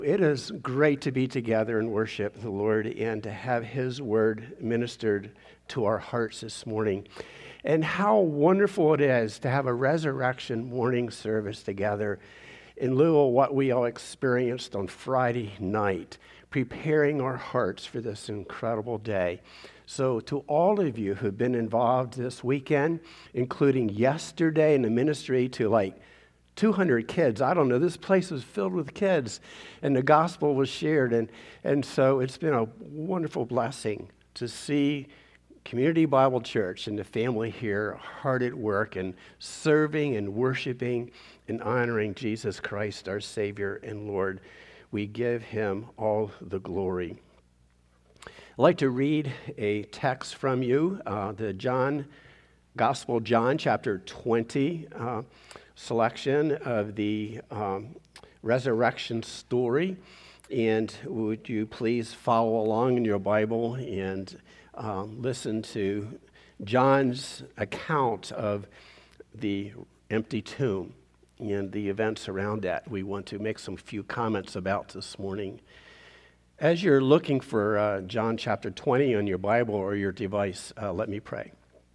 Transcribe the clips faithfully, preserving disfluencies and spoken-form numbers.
It is great to be together and worship the Lord and to have His word ministered to our hearts this morning. And how wonderful it is to have a resurrection morning service together in lieu of what we all experienced on Friday night, preparing our hearts for this incredible day. So to all of you who've been involved this weekend, including yesterday in the ministry to like two hundred kids. I don't know, this place was filled with kids, and the gospel was shared. And, and so it's been a wonderful blessing to see Community Bible Church and the family here hard at work and serving and worshiping and honoring Jesus Christ, our Savior and Lord. We give Him all the glory. I'd like to read a text from you, uh, the John, Gospel of John, chapter twenty, uh, selection of the um, resurrection story. And would you please follow along in your Bible and uh, listen to John's account of the empty tomb and the events around that we want to make some few comments about this morning. As you're looking for uh, John chapter twenty on your Bible or your device, uh, let me pray.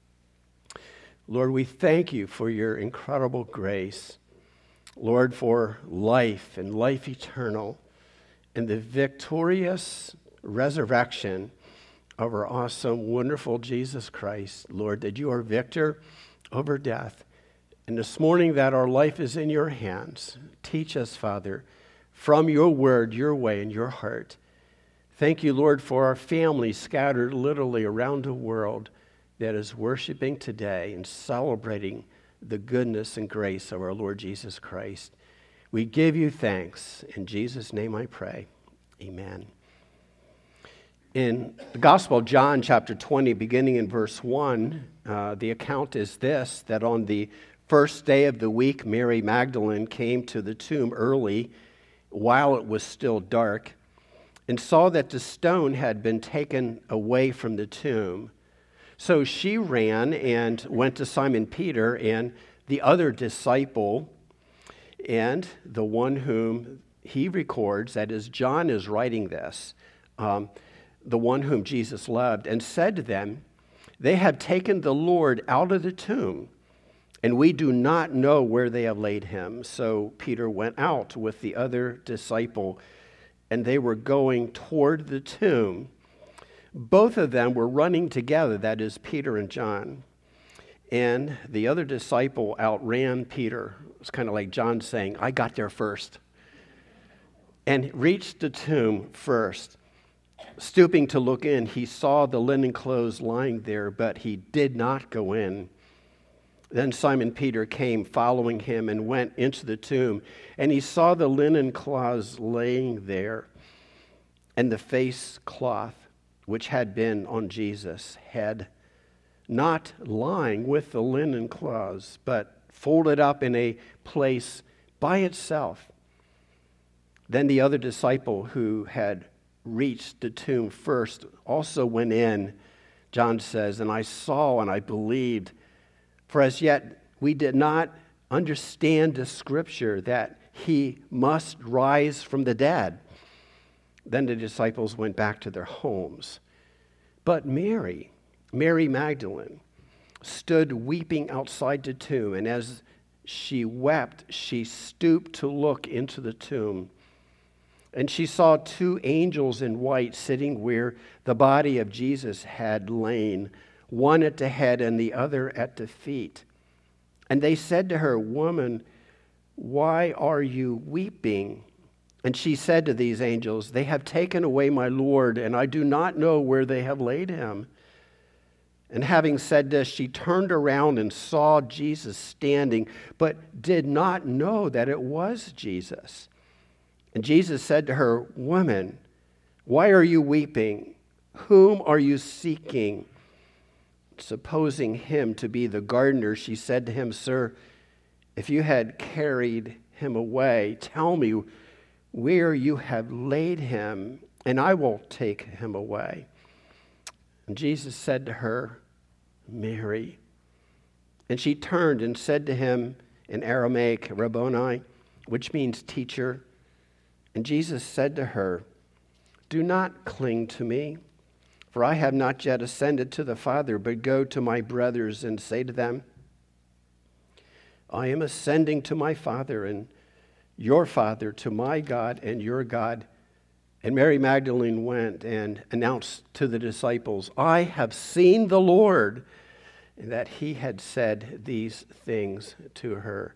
Lord, we thank you for your incredible grace. Lord, for life and life eternal and the victorious resurrection of our awesome, wonderful Jesus Christ. Lord, that you are victor over death. And this morning that our life is in your hands. Teach us, Father, from your word, your way, and your heart. Thank you, Lord, for our families scattered literally around the world that is worshiping today and celebrating the goodness and grace of our Lord Jesus Christ. We give you thanks. In Jesus' name I pray. Amen. In the Gospel of John, chapter twenty, beginning in verse one, uh, the account is this, that on the first day of the week, Mary Magdalene came to the tomb early while it was still dark and saw that the stone had been taken away from the tomb. So she ran and went to Simon Peter and the other disciple, and the one whom he records, that is, John is writing this, um, the one whom Jesus loved, and said to them, "They have taken the Lord out of the tomb, and we do not know where they have laid him." So Peter went out with the other disciple, and they were going toward the tomb. Both of them were running together, that is, Peter and John. And the other disciple outran Peter. It's kind of like John saying, "I got there first," and reached the tomb first. Stooping to look in, he saw the linen clothes lying there, but he did not go in. Then Simon Peter came following him and went into the tomb, and he saw the linen cloths laying there, and the face cloth which had been on Jesus' head, not lying with the linen cloths, but folded up in a place by itself. Then the other disciple who had reached the tomb first also went in, John says, "And I saw and I believed, for as yet we did not understand the scripture that he must rise from the dead." Then the disciples went back to their homes. But Mary, Mary Magdalene, stood weeping outside the tomb, and as she wept, she stooped to look into the tomb. And she saw two angels in white sitting where the body of Jesus had lain, one at the head and the other at the feet. And they said to her, "Woman, why are you weeping?" And she said to these angels, "They have taken away my Lord, and I do not know where they have laid him." And having said this, she turned around and saw Jesus standing, but did not know that it was Jesus. And Jesus said to her, "Woman, why are you weeping? Whom are you seeking?" Supposing him to be the gardener, she said to him, "Sir, if you had carried him away, tell me where you have laid him, and I will take him away." And Jesus said to her, "Mary." And she turned and said to him in Aramaic, "Rabboni," which means teacher. And Jesus said to her, "Do not cling to me, for I have not yet ascended to the Father, but go to my brothers and say to them, I am ascending to my Father and your Father, to my God and your God." And Mary Magdalene went and announced to the disciples, "I have seen the Lord," and that he had said these things to her.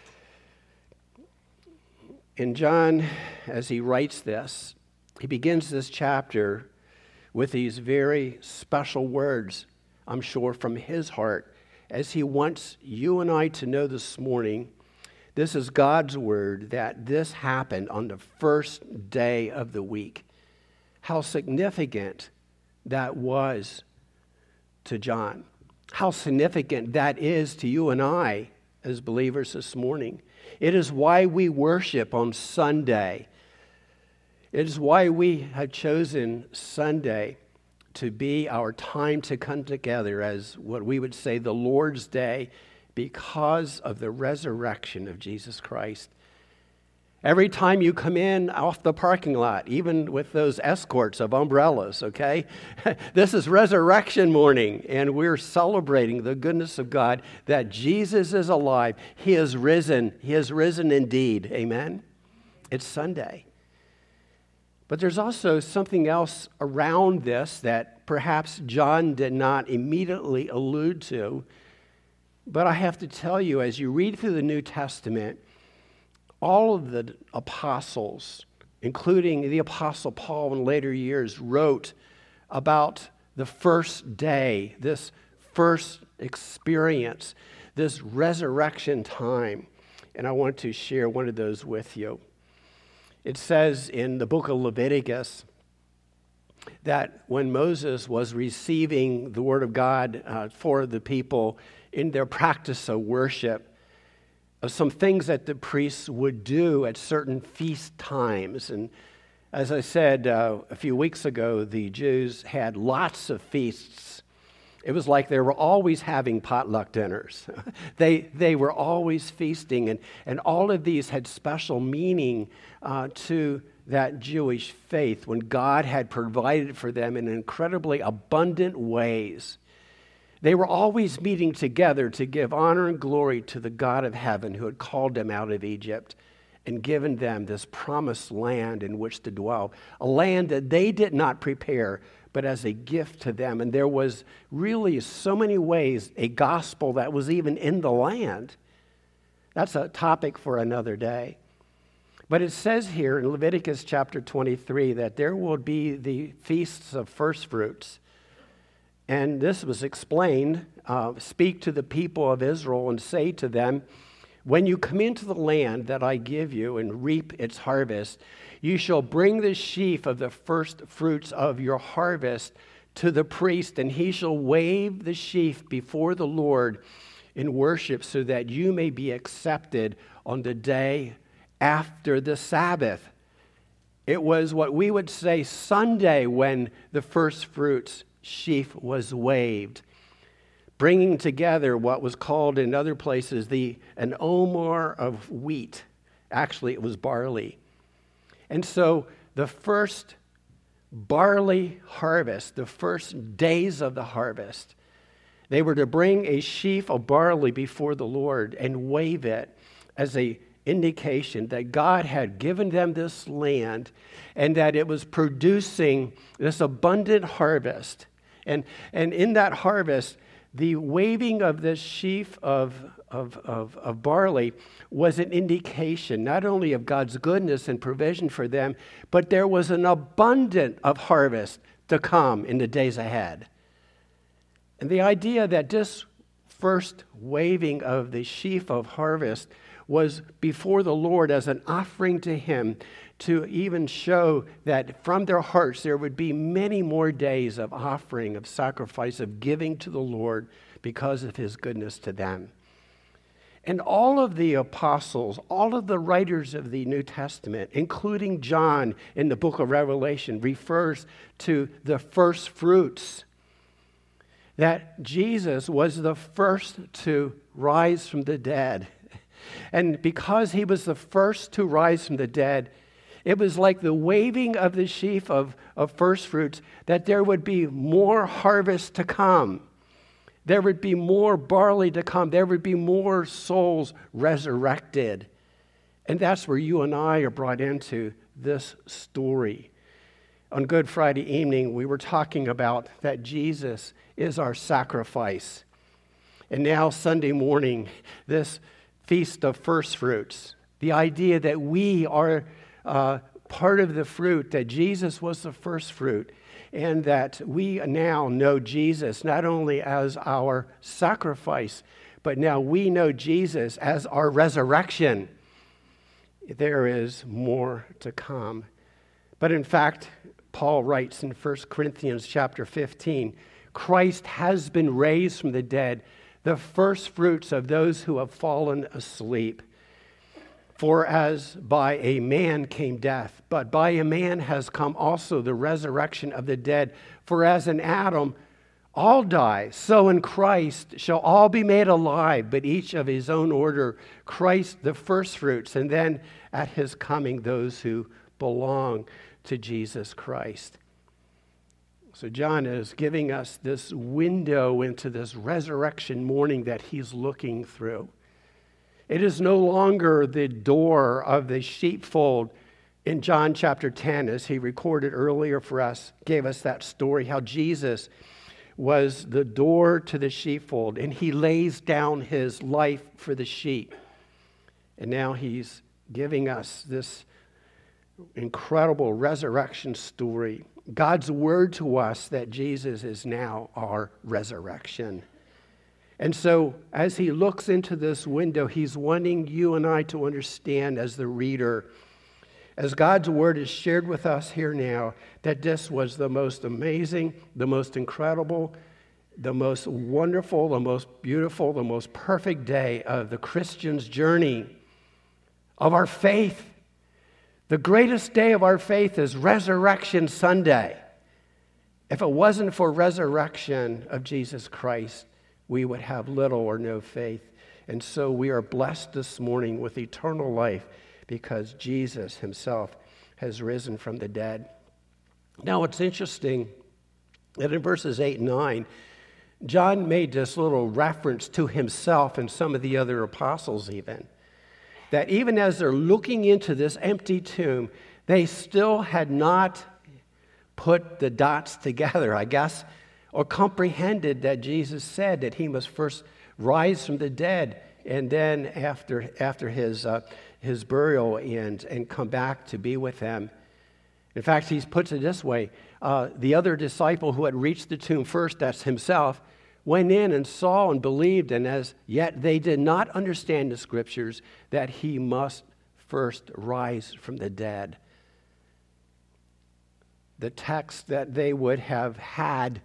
In John, as he writes this, he begins this chapter with these very special words, I'm sure from his heart, as he wants you and I to know this morning. This is God's word, that this happened on the first day of the week. How significant that was to John. How significant that is to you and I as believers this morning. It is why we worship on Sunday. It is why we have chosen Sunday to be our time to come together as what we would say the Lord's Day, because of the resurrection of Jesus Christ. Every time you come in off the parking lot, even with those escorts of umbrellas, okay? This is resurrection morning, and we're celebrating the goodness of God, that Jesus is alive. He is risen. He is risen indeed. Amen? It's Sunday. But there's also something else around this that perhaps John did not immediately allude to. But I have to tell you, as you read through the New Testament, all of the apostles, including the Apostle Paul in later years, wrote about the first day, this first experience, this resurrection time. And I want to share one of those with you. It says in the book of Leviticus that when Moses was receiving the word of God uh, for the people in their practice of worship, of some things that the priests would do at certain feast times. And as I said uh, a few weeks ago, the Jews had lots of feasts. It was like they were always having potluck dinners. they they were always feasting, and, and all of these had special meaning uh, to that Jewish faith when God had provided for them in incredibly abundant ways. They were always meeting together to give honor and glory to the God of heaven who had called them out of Egypt and given them this promised land in which to dwell, a land that they did not prepare, but as a gift to them. And there was really so many ways a gospel that was even in the land. That's a topic for another day. But it says here in Leviticus chapter twenty-three that there will be the feasts of first fruits. And this was explained, uh, speak to the people of Israel and say to them, when you come into the land that I give you and reap its harvest, you shall bring the sheaf of the first fruits of your harvest to the priest, and he shall wave the sheaf before the Lord in worship, so that you may be accepted on the day after the Sabbath. It was what we would say Sunday when the first fruits sheaf was waved, bringing together what was called in other places the an omer of wheat. Actually, it was barley. And so the first barley harvest, the first days of the harvest, they were to bring a sheaf of barley before the Lord and wave it as a indication that God had given them this land and that it was producing this abundant harvest. And, and in that harvest, the waving of this sheaf of, of, of, of barley was an indication not only of God's goodness and provision for them, but there was an abundance of harvest to come in the days ahead. And the idea that this first waving of the sheaf of harvest was before the Lord as an offering to him, to even show that from their hearts there would be many more days of offering, of sacrifice, of giving to the Lord because of his goodness to them. And all of the apostles, all of the writers of the New Testament, including John in the book of Revelation, refers to the first fruits. That Jesus was the first to rise from the dead. And because he was the first to rise from the dead, It was like the waving of the sheaf of, of first fruits, that there would be more harvest to come. There would be more barley to come. There would be more souls resurrected. And that's where you and I are brought into this story. On Good Friday evening, we were talking about that Jesus is our sacrifice. And now Sunday morning, this Feast of First Fruits, the idea that we are uh, part of the fruit, that Jesus was the first fruit, and that we now know Jesus not only as our sacrifice, but now we know Jesus as our resurrection. There is more to come. But in fact, Paul writes in First Corinthians chapter fifteen, Christ has been raised from the dead, the first fruits of those who have fallen asleep. For as by a man came death, but by a man has come also the resurrection of the dead. For as in Adam all die, so in Christ shall all be made alive, but each of his own order. Christ the firstfruits, and then at his coming those who belong to Jesus Christ. So John is giving us this window into this resurrection morning that he's looking through. It is no longer the door of the sheepfold in John chapter ten, as he recorded earlier for us, gave us that story, how Jesus was the door to the sheepfold, and he lays down his life for the sheep. And now he's giving us this incredible resurrection story. God's word to us that Jesus is now our resurrection. And so as he looks into this window, he's wanting you and I to understand as the reader, as God's word is shared with us here now, that this was the most amazing, the most incredible, the most wonderful, the most beautiful, the most perfect day of the Christian's journey, of our faith. The greatest day of our faith is Resurrection Sunday. If it wasn't for resurrection of Jesus Christ, we would have little or no faith. And so we are blessed this morning with eternal life because Jesus himself has risen from the dead. Now it's interesting that in verses eight and nine, John made this little reference to himself and some of the other apostles even. That even as they're looking into this empty tomb, they still had not put the dots together, I guess, or comprehended that Jesus said that he must first rise from the dead and then after after his uh, his burial and, and come back to be with them. In fact, he puts it this way. Uh, the other disciple who had reached the tomb first, that's himself, went in and saw and believed, and as yet they did not understand the scriptures that he must first rise from the dead. The text that they would have had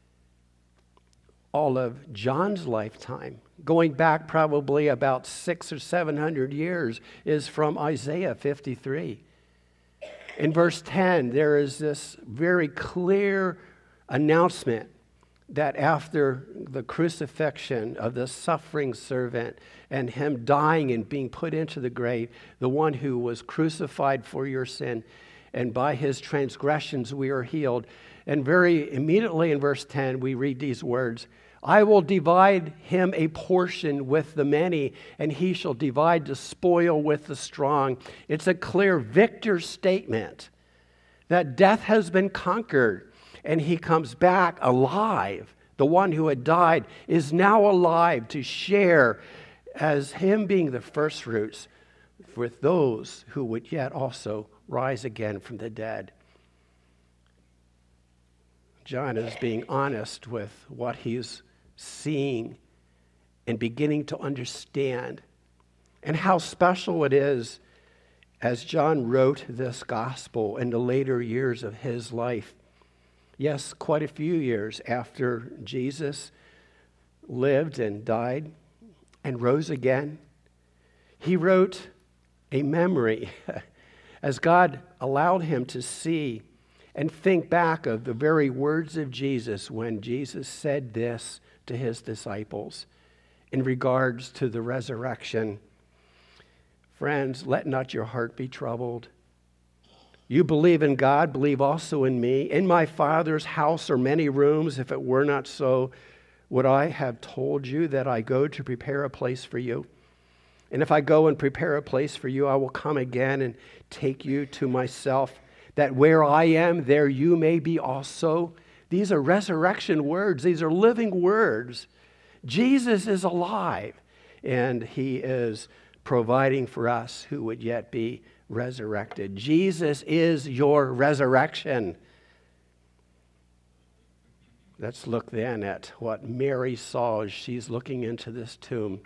all of John's lifetime, going back probably about six or seven hundred years, is from Isaiah fifty-three. In verse ten, there is this very clear announcement that after the crucifixion of the suffering servant and him dying and being put into the grave, the one who was crucified for your sin, and by his transgressions we are healed. And very immediately in verse ten, we read these words, I will divide him a portion with the many, and he shall divide the spoil with the strong. It's a clear victor statement that death has been conquered, and he comes back alive. The one who had died is now alive to share as him being the first fruits with those who would yet also rise again from the dead. John is being honest with what he's seeing and beginning to understand, and how special it is as John wrote this gospel in the later years of his life. Yes, quite a few years after Jesus lived and died and rose again, he wrote a memory as God allowed him to see and think back of the very words of Jesus when Jesus said this to his disciples in regards to the resurrection. Friends, let not your heart be troubled. You believe in God, believe also in me. In my Father's house are many rooms. If it were not so, would I have told you that I go to prepare a place for you? And if I go and prepare a place for you, I will come again and take you to myself, that where I am, there you may be also. These are resurrection words. These are living words. Jesus is alive, and he is providing for us who would yet be resurrected. Jesus is your resurrection. Let's look then at what Mary saw as she's looking into this tomb.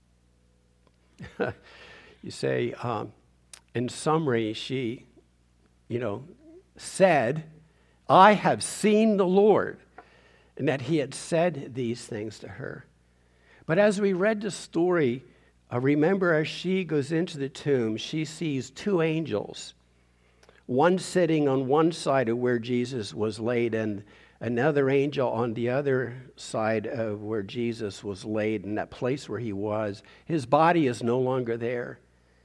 You say, um, in summary, she, you know, said, I have seen the Lord, and that he had said these things to her. But as we read the story, uh, remember as she goes into the tomb, she sees two angels, one sitting on one side of where Jesus was laid, and another angel on the other side of where Jesus was laid, in that place where he was. His body is no longer there.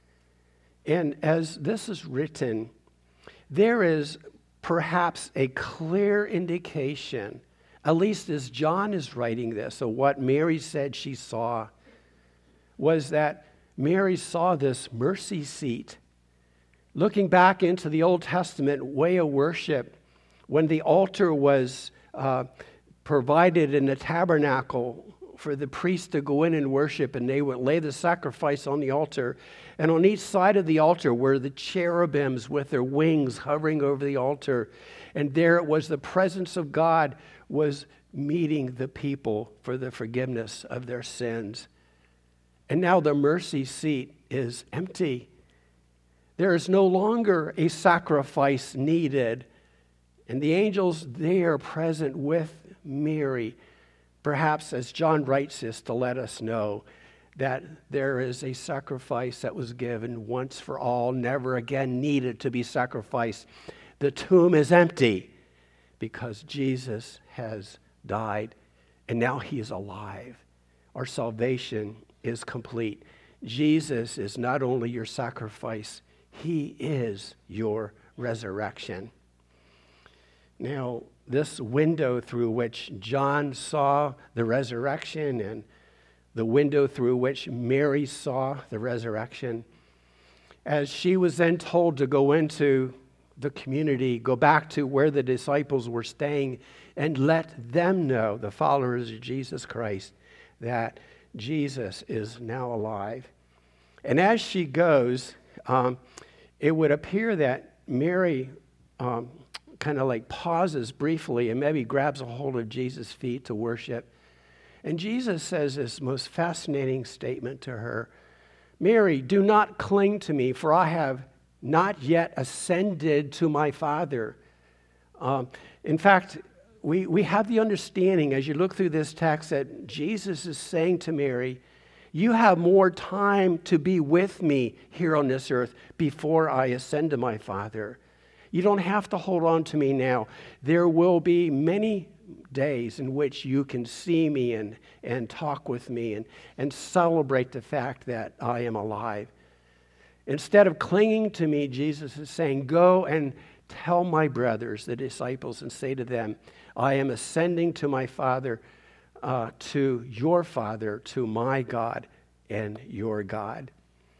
And as this is written, there is perhaps a clear indication, at least as John is writing this, of what Mary said she saw, was that Mary saw this mercy seat. Looking back into the Old Testament way of worship, when the altar was uh, provided in the tabernacle for the priest to go in and worship, and they would lay the sacrifice on the altar, and on each side of the altar were the cherubims with their wings hovering over the altar, and there it was the presence of God was meeting the people for the forgiveness of their sins. And now the mercy seat is empty. There is no longer a sacrifice needed. And the angels there present with Mary, perhaps as John writes this to let us know that there is a sacrifice that was given once for all, never again needed to be sacrificed. The tomb is empty because Jesus has died and now he is alive. Our salvation is complete. Jesus is not only your sacrifice, he is your resurrection. Now, this window through which John saw the resurrection and the window through which Mary saw the resurrection, as she was then told to go into the community, go back to where the disciples were staying, and let them know, the followers of Jesus Christ, that Jesus is now alive. And as she goes, um, it would appear that Mary um, kind of like pauses briefly and maybe grabs a hold of Jesus' feet to worship. And Jesus says this most fascinating statement to her, Mary, do not cling to me, for I have not yet ascended to my Father. Um, in fact, we, we have the understanding as you look through this text that Jesus is saying to Mary, you have more time to be with me here on this earth before I ascend to my Father. You don't have to hold on to me now. There will be many days in which you can see me and, and talk with me and, and celebrate the fact that I am alive. Instead of clinging to me, Jesus is saying, go and tell my brothers, the disciples, and say to them, I am ascending to my Father, uh, to your Father, to my God and your God.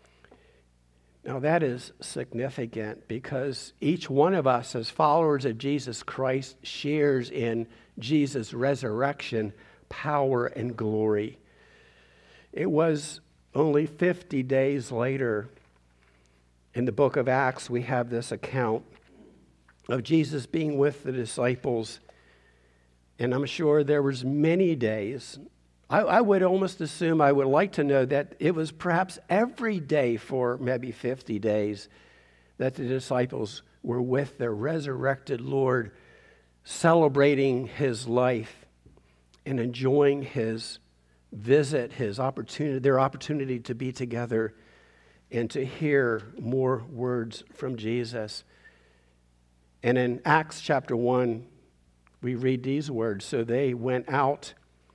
Now that is significant because each one of us as followers of Jesus Christ shares in Jesus' resurrection, power, and glory. It was only fifty days later, in the book of Acts, we have this account of Jesus being with the disciples. And I'm sure there was many days. I, I would almost assume, I would like to know that it was perhaps every day for maybe fifty days that the disciples were with their resurrected Lord, celebrating his life and enjoying his visit, his opportunity, their opportunity to be together and to hear more words from Jesus. And in Acts chapter one, we read these words. So they went out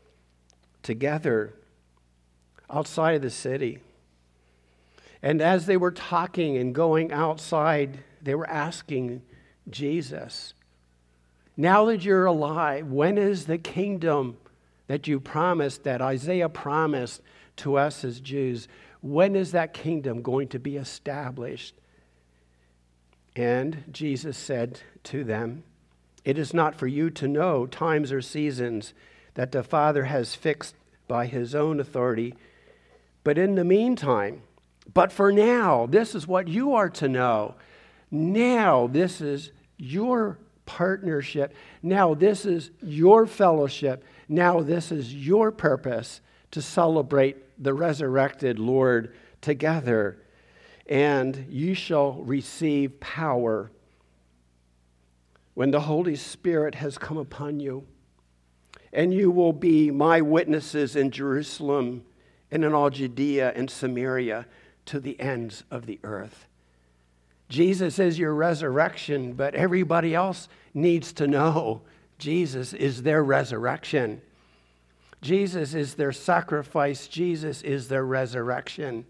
together outside of the city. And as they were talking and going outside They were asking Jesus, now that you're alive, when is the kingdom that you promised, that Isaiah promised to us as Jews, when is that kingdom going to be established? And Jesus said to them, it is not for you to know times or seasons that the Father has fixed by his own authority, but in the meantime, but for now, this is what you are to know. Now, this is your partnership. Now, this is your fellowship. Now, this is your purpose to celebrate the resurrected Lord together. And you shall receive power when the Holy Spirit has come upon you. And you will be my witnesses in Jerusalem and in all Judea and Samaria to the ends of the earth. Jesus is your resurrection, but everybody else needs to know Jesus is their resurrection. Jesus is their sacrifice. Jesus is their resurrection.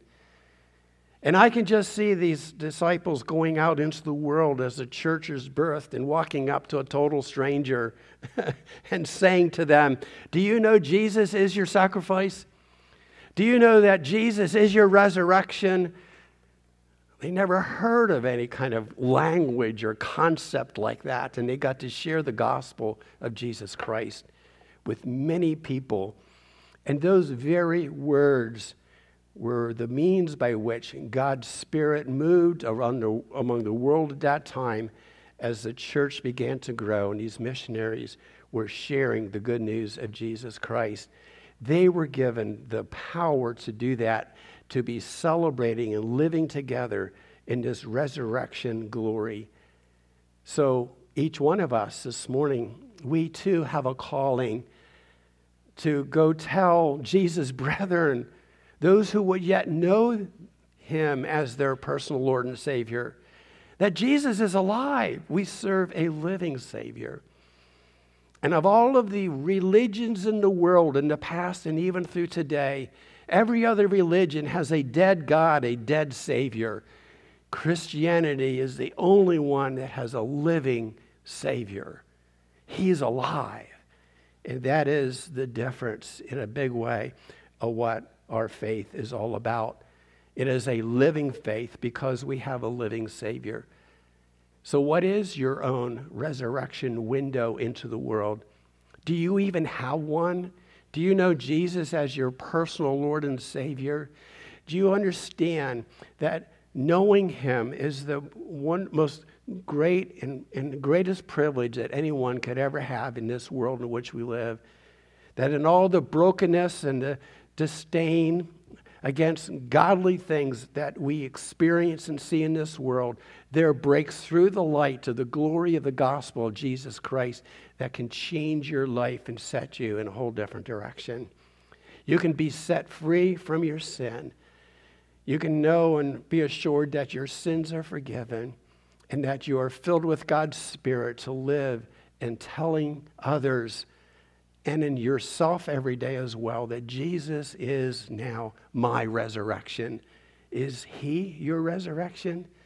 And I can just see these disciples going out into the world as the church is birthed and walking up to a total stranger and saying to them, do you know Jesus is your sacrifice? Do you know that Jesus is your resurrection? They never heard of any kind of language or concept like that, and they got to share the gospel of Jesus Christ with many people. And those very words were the means by which God's Spirit moved around the, among the world at that time as the church began to grow and these missionaries were sharing the good news of Jesus Christ. They were given the power to do that, to be celebrating and living together in this resurrection glory. So each one of us this morning, we too have a calling to go tell Jesus' brethren, those who would yet know him as their personal Lord and Savior, that Jesus is alive. We serve a living Savior. And of all of the religions in the world in the past and even through today, every other religion has a dead God, a dead Savior. Christianity is the only one that has a living Savior. He's alive. And that is the difference in a big way of what our faith is all about. It is a living faith because we have a living Savior. So what is your own resurrection window into the world? Do you even have one? Do you know Jesus as your personal Lord and Savior? Do you understand that knowing him is the one most great and, and greatest privilege that anyone could ever have in this world in which we live? That in all the brokenness and the disdain against godly things that we experience and see in this world, there breaks through the light to the glory of the gospel of Jesus Christ that can change your life and set you in a whole different direction. You can be set free from your sin. You can know and be assured that your sins are forgiven and that you are filled with God's Spirit to live in telling others and in yourself every day as well that Jesus is now my resurrection. Is he your resurrection?